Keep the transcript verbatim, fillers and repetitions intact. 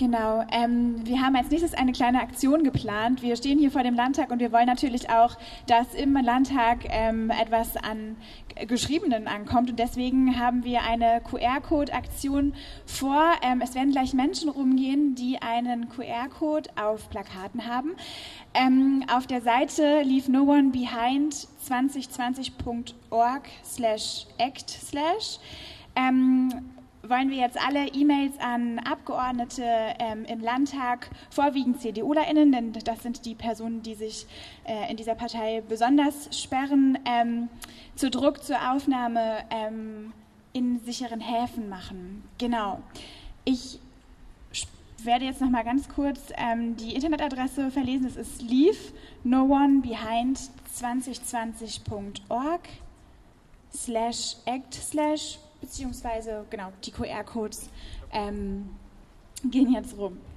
Genau. Ähm, wir haben als nächstes eine kleine Aktion geplant. Wir stehen hier vor dem Landtag und wir wollen natürlich auch, dass im Landtag ähm, etwas an Geschriebenen ankommt. Und deswegen haben wir eine Q R-Code-Aktion vor. Ähm, es werden gleich Menschen rumgehen, die einen Q R-Code auf Plakaten haben. Ähm, auf der Seite leave no one behind zwanzig zwanzig punkt org slash act slash ähm, wollen wir jetzt alle E-Mails an Abgeordnete ähm, im Landtag, vorwiegend CDUlerInnen, denn das sind die Personen, die sich äh, in dieser Partei besonders sperren, ähm, zu Druck, zur Aufnahme ähm, in sicheren Häfen machen. Genau. Ich werde jetzt noch mal ganz kurz ähm, die Internetadresse verlesen. Das ist leave no one behind zwanzig zwanzig punkt org slash act slash beziehungsweise, genau, die Q R-Codes ähm, gehen jetzt rum.